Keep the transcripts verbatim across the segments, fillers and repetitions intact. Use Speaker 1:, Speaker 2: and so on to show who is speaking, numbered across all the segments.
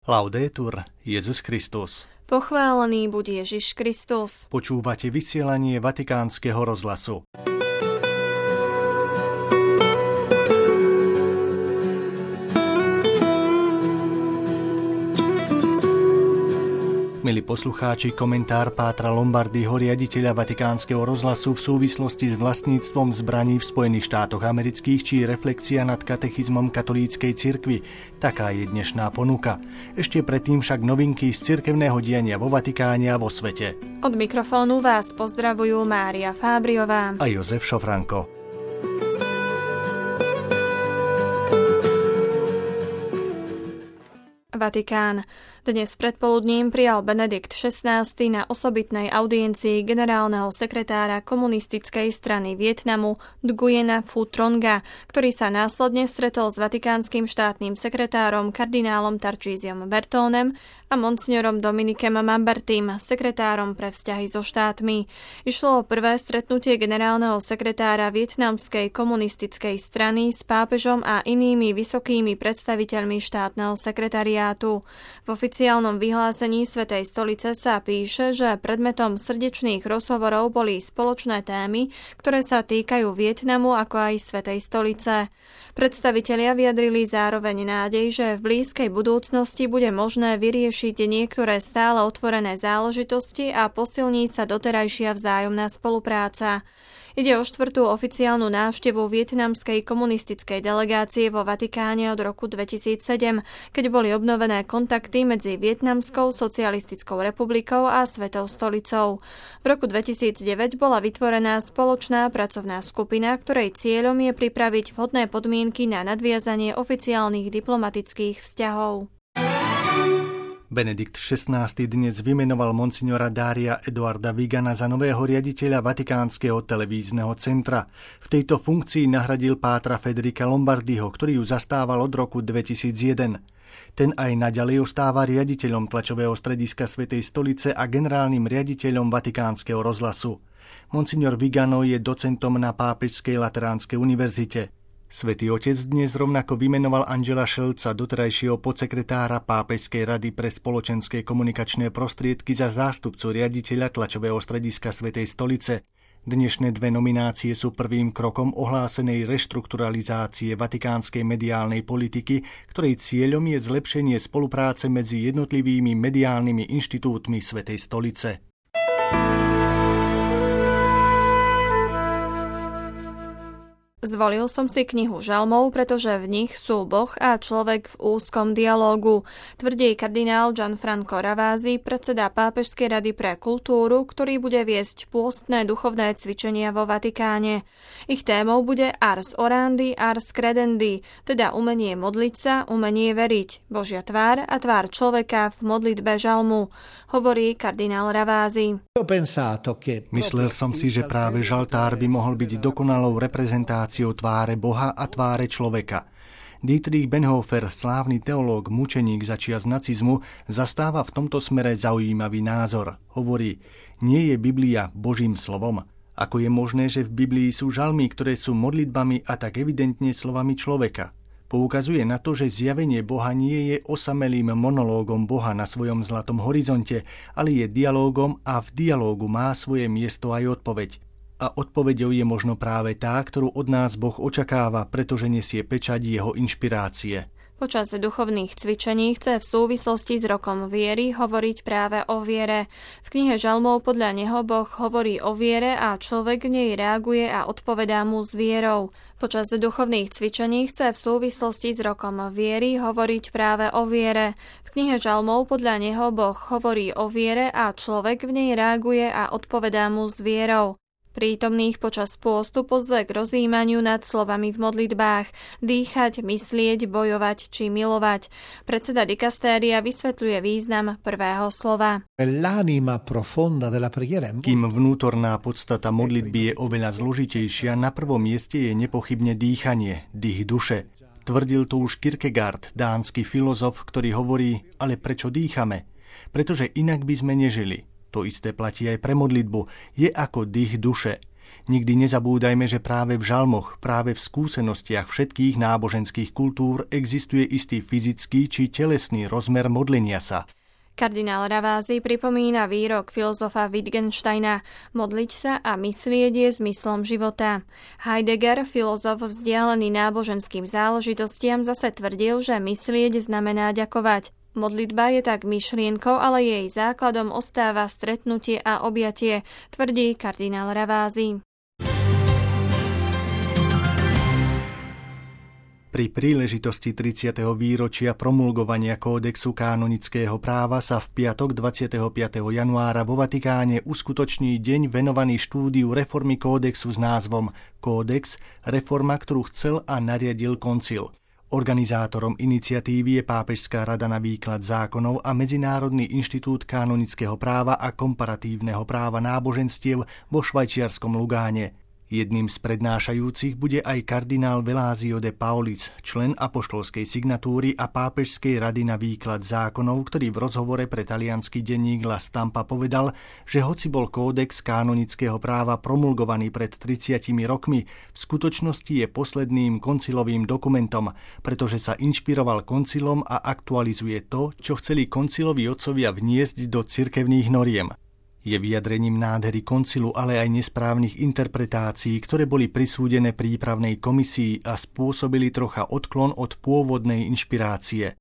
Speaker 1: Laudetur Jesus Christus.
Speaker 2: Pochválený buď Ježiš Kristus.
Speaker 1: Počúvate vysielanie Vatikánskeho rozhlasu. Milí poslucháči, komentár Pátra Lombardyho, riaditeľa Vatikánskeho rozhlasu v súvislosti s vlastníctvom zbraní v Spojených štátoch amerických, či reflexia nad katechizmom katolíckej cirkvi. Taká je dnešná ponuka. Ešte predtým však novinky z cirkevného diania vo Vatikáne a vo svete.
Speaker 2: Od mikrofónu vás pozdravujú Mária Fábriová
Speaker 1: a Jozef Šofranko.
Speaker 2: Vatikán. Dnes predpoludním prijal Benedikt šestnásty na osobitnej audiencii generálneho sekretára komunistickej strany Vietnamu Nguyena Phu Tronga, ktorý sa následne stretol s vatikánskym štátnym sekretárom kardinálom Tarcísiom Bertónem a monsignorom Dominikem Mambertym, sekretárom pre vzťahy so štátmi. Išlo o prvé stretnutie generálneho sekretára vietnamskej komunistickej strany s pápežom a inými vysokými predstaviteľmi štátneho sekretariátu. V oficiálnom vyhlásení Svätej stolice sa píše, že predmetom srdečných rozhovorov boli spoločné témy, ktoré sa týkajú Vietnamu ako aj Svätej stolice. Predstavitelia vyjadrili zároveň nádej, že v blízkej budúcnosti bude možné vyriešiť niektoré stále otvorené záležitosti a posilní sa doterajšia vzájomná spolupráca. Ide o štvrtú oficiálnu návštevu vietnamskej komunistickej delegácie vo Vatikáne od roku dvetisícsedem, keď boli obnovené kontakty medzi Vietnamskou socialistickou republikou a Svätou stolicou. V roku dvetisícdeväť bola vytvorená spoločná pracovná skupina, ktorej cieľom je pripraviť vhodné podmienky na nadviazanie oficiálnych diplomatických vzťahov.
Speaker 1: Benedikt šestnásty dnes vymenoval monsignora Daria Eduarda Vigana za nového riaditeľa Vatikánskeho televízneho centra. V tejto funkcii nahradil pátra Federica Lombardyho, ktorý ju zastával od roku dvetisícjeden. Ten aj naďalej ostáva riaditeľom tlačového strediska Svätej stolice a generálnym riaditeľom Vatikánskeho rozhlasu. Monsignor Vigano je docentom na Pápežskej lateránskej univerzite. Svätý Otec dnes rovnako vymenoval Angela Schelza, doterajšieho podsekretára Pápežskej rady pre spoločenské komunikačné prostriedky, za zástupcu riaditeľa tlačového strediska Svätej stolice. Dnešné dve nominácie sú prvým krokom ohlásenej reštrukturalizácie vatikánskej mediálnej politiky, ktorej cieľom je zlepšenie spolupráce medzi jednotlivými mediálnymi inštitútmi Svätej stolice.
Speaker 2: Zvolil som si knihu žalmov, pretože v nich sú Boh a človek v úzkom dialógu, tvrdí kardinál Gianfranco Ravasi, predseda Pápežskej rady pre kultúru, ktorý bude viesť pôstne duchovné cvičenia vo Vatikáne. Ich témou bude Ars orandi, Ars credendi, teda umenie modliť sa, umenie veriť, Božia tvár a tvár človeka v modlitbe žalmu, hovorí kardinál Ravasi.
Speaker 1: Myslel som si, že práve žaltár by mohol byť dokonalou reprezentáciou tváre Boha a tváre človeka. Dietrich Bonhoeffer, slávny teológ, mučeník začias nacizmu, zastáva v tomto smere zaujímavý názor. Hovorí, nie je Biblia Božím slovom. Ako je možné, že v Biblii sú žalmy, ktoré sú modlitbami a tak evidentne slovami človeka? Poukazuje na to, že zjavenie Boha nie je osamelým monológom Boha na svojom zlatom horizonte, ale je dialógom a v dialógu má svoje miesto aj odpoveď. A odpoveďou je možno práve tá, ktorú od nás Boh očakáva, pretože nesie pečať jeho inšpirácie.
Speaker 2: Počas duchovných cvičení chce v súvislosti s rokom viery hovoriť práve o viere. V knihe žalmov podľa neho Boh hovorí o viere a človek v nej reaguje a odpovedá mu s vierou. Počas duchovných cvičení chce v súvislosti s rokom viery hovoriť práve o viere. V knihe žalmov podľa neho Boh hovorí o viere a človek v nej reaguje a odpovedá mu s vierou. Prítomných počas pôstu pozve k rozjímaniu nad slovami v modlitbách, dýchať, myslieť, bojovať či milovať. Predseda dikastéria vysvetľuje význam prvého slova.
Speaker 1: Kým vnútorná podstata modlitby je oveľa zložitejšia, na prvom mieste je nepochybne dýchanie, dých duše. Tvrdil to už Kierkegaard, dánsky filozof, ktorý hovorí, ale prečo dýchame? Pretože inak by sme nežili. To isté platí aj pre modlitbu. Je ako dých duše. Nikdy nezabúdajme, že práve v žalmoch, práve v skúsenostiach všetkých náboženských kultúr existuje istý fyzický či telesný rozmer modlenia sa.
Speaker 2: Kardinál Ravasi pripomína výrok filozofa Wittgensteina: modliť sa a myslieť je zmyslom života. Heidegger, filozof vzdialený náboženským záležitostiam, zase tvrdil, že myslieť znamená ďakovať. Modlitba je tak myšlienkou, ale jej základom ostáva stretnutie a objatie, tvrdí kardinál Ravasi.
Speaker 1: Pri príležitosti tridsiateho výročia promulgovania kódexu kanonického práva sa v piatok dvadsiateho piateho januára vo Vatikáne uskutoční deň venovaný štúdiu reformy kódexu s názvom Kódex, reforma, ktorú chcel a nariadil koncil. Organizátorom iniciatívy je Pápežská rada na výklad zákonov a Medzinárodný inštitút kanonického práva a komparatívneho práva náboženstiev vo švajčiarskom Lugáne. Jedným z prednášajúcich bude aj kardinál Velázio de Paulis, člen apoštolskej signatúry a Pápežskej rady na výklad zákonov, ktorý v rozhovore pre taliansky denník La Stampa povedal, že hoci bol kódex kanonického práva promulgovaný pred tridsiatimi rokmi, v skutočnosti je posledným koncilovým dokumentom, pretože sa inšpiroval koncilom a aktualizuje to, čo chceli konciloví otcovia vniesť do cirkevných noriem. Je vyjadrením nádhery koncilu, ale aj nesprávnych interpretácií, ktoré boli prisúdené prípravnej komisii a spôsobili trocha odklon od pôvodnej inšpirácie.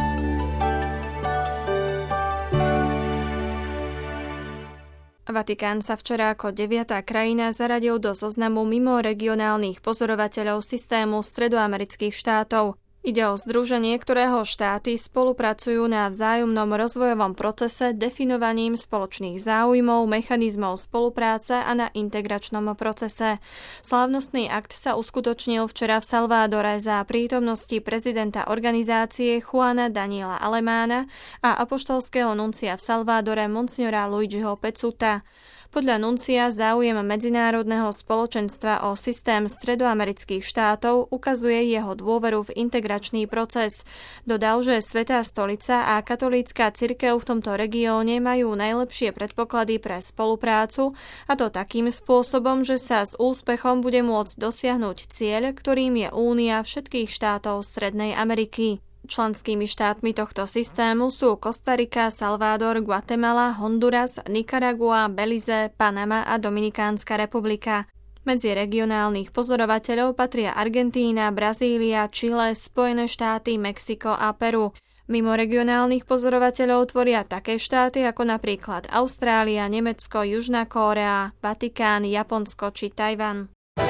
Speaker 2: Vatikán sa včera ako deviatá krajina zaradil do zoznamu mimoregionálnych pozorovateľov systému stredoamerických štátov. Ide o združenie, ktorého štáty spolupracujú na vzájomnom rozvojovom procese definovaním spoločných záujmov, mechanizmov spolupráce a na integračnom procese. Slávnostný akt sa uskutočnil včera v Salvadore za prítomnosti prezidenta organizácie Juana Daniela Alemána a apoštolského nuncia v Salvadore monsignora Luigiho Pezzuta. Podľa nuncia záujem medzinárodného spoločenstva o systém stredoamerických štátov ukazuje jeho dôveru v integračný proces. Dodal, že Svätá stolica a katolícka cirkev v tomto regióne majú najlepšie predpoklady pre spoluprácu, a to takým spôsobom, že sa s úspechom bude môcť dosiahnuť cieľ, ktorým je únia všetkých štátov Strednej Ameriky. Členskými štátmi tohto systému sú Kostarika, Salvador, Guatemala, Honduras, Nikaragua, Belize, Panama a Dominikánska republika. Medzi regionálnych pozorovateľov patria Argentína, Brazília, Čile, Spojené štáty, Mexiko a Peru. Mimo regionálnych pozorovateľov tvoria také štáty ako napríklad Austrália, Nemecko, Južná Kórea, Vatikán, Japonsko či Tajvan.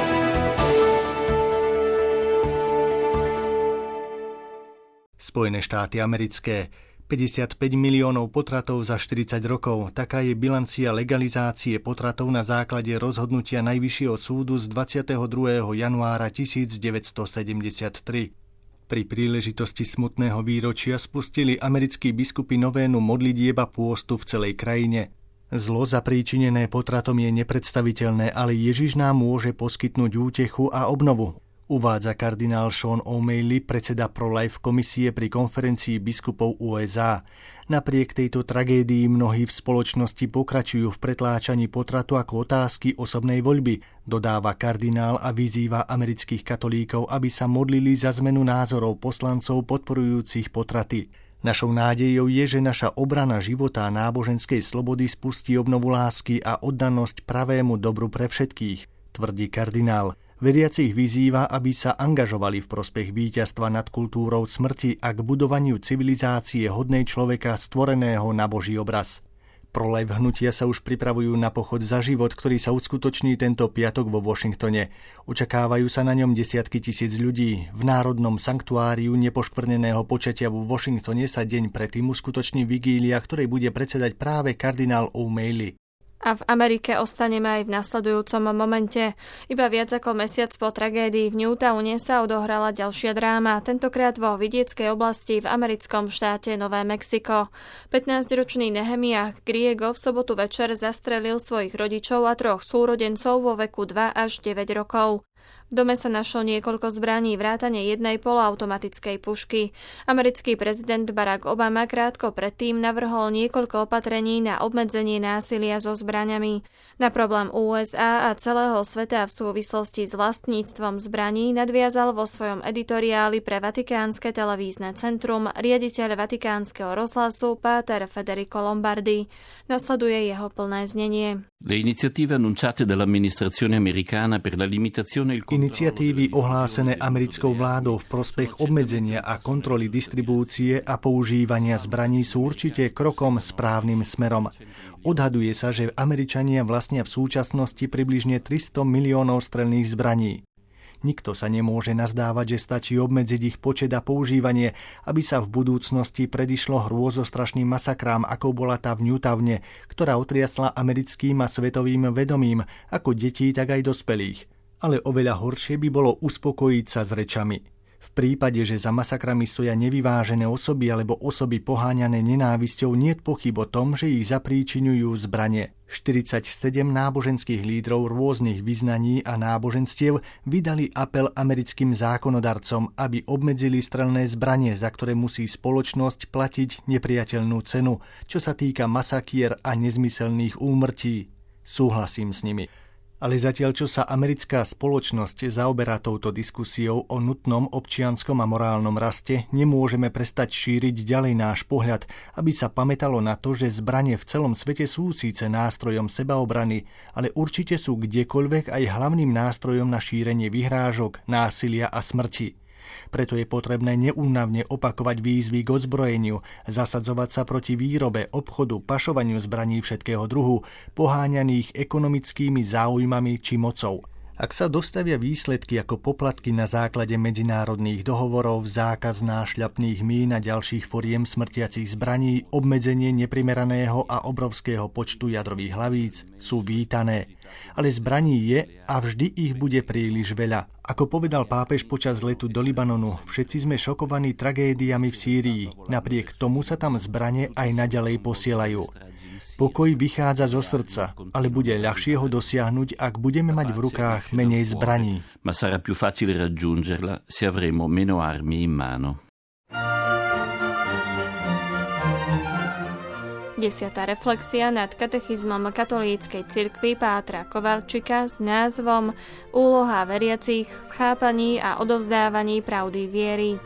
Speaker 1: Spojené štáty americké. päťdesiatpäť miliónov potratov za štyridsať rokov. Taká je bilancia legalizácie potratov na základe rozhodnutia Najvyššieho súdu z dvadsiateho druhého januára tisícdeväťstosedemdesiattri. Pri príležitosti smutného výročia spustili americkí biskupy novénu modlitieb a pôstu v celej krajine. Zlo zapríčinené potratom je nepredstaviteľné, ale Ježiš nám môže poskytnúť útechu a obnovu, uvádza kardinál Sean O'Malley, predseda Pro-Life komisie pri konferencii biskupov ú es á. Napriek tejto tragédii mnohí v spoločnosti pokračujú v pretláčaní potratu ako otázky osobnej voľby, dodáva kardinál a vyzýva amerických katolíkov, aby sa modlili za zmenu názorov poslancov podporujúcich potraty. Našou nádejou je, že naša obrana života a náboženskej slobody spustí obnovu lásky a oddanosť pravému dobru pre všetkých, tvrdí kardinál. Veriacich vyzýva, aby sa angažovali v prospech víťazstva nad kultúrou smrti a k budovaniu civilizácie hodnej človeka stvoreného na Boží obraz. Pro-Life hnutia sa už pripravujú na pochod za život, ktorý sa uskutoční tento piatok vo Washingtone. Očakávajú sa na ňom desiatky tisíc ľudí. V Národnom sanktuáriu nepoškvrneného počatia vo Washingtone sa deň predtým uskutoční vigília, ktorej bude predsedať práve kardinál O'Malley.
Speaker 2: A v Amerike ostaneme aj v nasledujúcom momente. Iba viac ako mesiac po tragédii v Newtowne sa odohrala ďalšia dráma, tentokrát vo vidieckej oblasti v americkom štáte Nové Mexiko. pätnásťročný Nehemiah Griego v sobotu večer zastrelil svojich rodičov a troch súrodencov vo veku dva až deväť rokov. V dome sa našlo niekoľko zbraní, vrátane jednej poloautomatickej pušky. Americký prezident Barack Obama krátko predtým navrhol niekoľko opatrení na obmedzenie násilia so zbraňami. Na problém ú es á a celého sveta v súvislosti s vlastníctvom zbraní nadviazal vo svojom editoriáli pre Vatikánske televízne centrum riaditeľ Vatikánskeho rozhlasu páter Federico Lombardi. Nasleduje jeho plné znenie.
Speaker 3: Le iniziative annunciate dall'amministrazione americana per la limitazione e il
Speaker 1: Iniciatívy ohlásené americkou vládou v prospech obmedzenia a kontroly distribúcie a používania zbraní sú určite krokom správnym smerom. Odhaduje sa, že Američania vlastnia v súčasnosti približne tristo miliónov strelných zbraní. Nikto sa nemôže nazdávať, že stačí obmedziť ich počet a používanie, aby sa v budúcnosti predišlo hrôzostrašným masakrám, ako bola tá v Newtowne, ktorá otriasla americkým a svetovým vedomím, ako detí, tak aj dospelých. Ale oveľa horšie by bolo uspokojiť sa s rečami. V prípade, že za masakrami stoja nevyvážené osoby alebo osoby poháňané nenávisťou, niet pochyb o tom, že ich zapríčiňujú zbranie. štyridsaťsedem náboženských lídrov rôznych vyznaní a náboženstiev vydali apel americkým zákonodarcom, aby obmedzili strelné zbranie, za ktoré musí spoločnosť platiť nepriateľnú cenu, čo sa týka masakier a nezmyselných úmrtí. Súhlasím s nimi. Ale zatiaľ, čo sa americká spoločnosť zaoberá touto diskusiou o nutnom občianskom a morálnom raste, nemôžeme prestať šíriť ďalej náš pohľad, aby sa pamätalo na to, že zbranie v celom svete sú síce nástrojom sebaobrany, ale určite sú kdekoľvek aj hlavným nástrojom na šírenie vyhrážok, násilia a smrti. Preto je potrebné neúnavne opakovať výzvy k odzbrojeniu, zasadzovať sa proti výrobe, obchodu, pašovaniu zbraní všetkého druhu, poháňaných ekonomickými záujmami či mocou. Ak sa dostavia výsledky ako poplatky na základe medzinárodných dohovorov, zákaz nášľapných mín a ďalších foriem smrtiacich zbraní, obmedzenie neprimeraného a obrovského počtu jadrových hlavíc, sú vítané. Ale zbraní je a vždy ich bude príliš veľa. Ako povedal pápež počas letu do Libanonu, všetci sme šokovaní tragédiami v Sýrii. Napriek tomu sa tam zbrane aj naďalej posielajú. Pokoj vychádza zo srdca, ale bude ľahšie ho dosiahnuť, ak budeme mať v rukách menej zbraní.
Speaker 3: Ma sarà più facile raggiungerla se avremo meno armi in mano.
Speaker 2: Desiatá reflexia nad katechizmom katolíckej cirkvi Pátra Kovalčika s názvom Úloha veriacich v chápaní a odovzdávaní pravdy viery.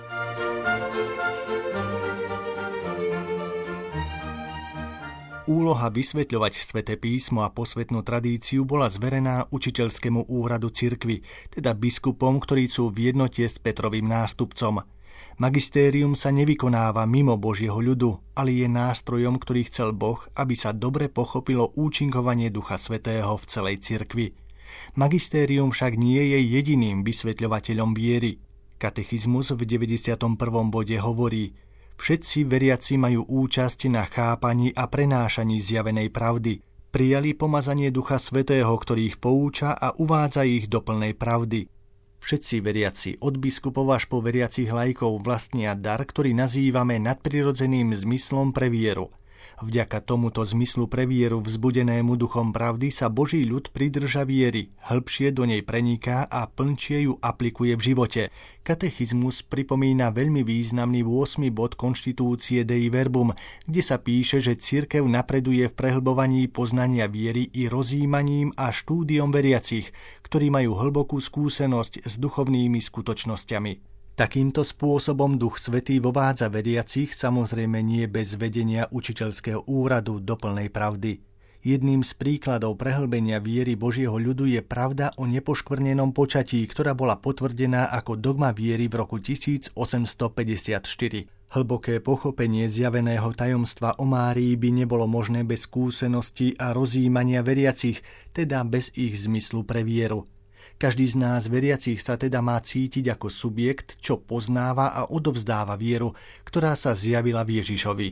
Speaker 1: Úloha vysvetľovať Sväté písmo a posvätnú tradíciu bola zverená učiteľskému úradu cirkvi, teda biskupom, ktorí sú v jednote s Petrovým nástupcom. Magistérium sa nevykonáva mimo Božieho ľudu, ale je nástrojom, ktorý chcel Boh, aby sa dobre pochopilo účinkovanie Ducha Svätého v celej cirkvi. Magistérium však nie je jediným vysvetľovateľom viery. Katechizmus v deväťdesiatom prvom bode hovorí: všetci veriaci majú účasť na chápaní a prenášaní zjavenej pravdy. Prijali pomazanie Ducha Svätého, ktorý ich pouča a uvádza ich do plnej pravdy. Všetci veriaci, od biskupov až po veriacich laikov, vlastnia dar, ktorý nazývame nadprirodzeným zmyslom pre vieru. Vďaka tomuto zmyslu pre vieru vzbudenému duchom pravdy sa Boží ľud pridrža viery, hĺbšie do nej preniká a plnšie ju aplikuje v živote. Katechizmus pripomína veľmi významný ôsmy bod konštitúcie Dei Verbum, kde sa píše, že cirkev napreduje v prehlbovaní poznania viery i rozjímaním a štúdiom veriacich, ktorí majú hlbokú skúsenosť s duchovnými skutočnosťami. Takýmto spôsobom Duch Svätý vovádza veriacich, samozrejme nie bez vedenia učiteľského úradu do plnej pravdy. Jedným z príkladov prehlbenia viery Božieho ľudu je pravda o nepoškvrnenom počatí, ktorá bola potvrdená ako dogma viery v roku tisíc osemsto päťdesiatštyri. Hlboké pochopenie zjaveného tajomstva o Márii by nebolo možné bez skúsenosti a rozjímania veriacich, teda bez ich zmyslu pre vieru. Každý z nás veriacich sa teda má cítiť ako subjekt, čo poznáva a odovzdáva vieru, ktorá sa zjavila v Ježišovi.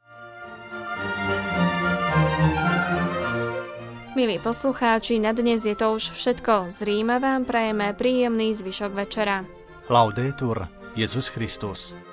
Speaker 2: Milí poslucháči, na dnes je to už všetko. Z Ríma vám prajeme príjemný zvyšok večera.
Speaker 1: Laudetur Jesus Christus.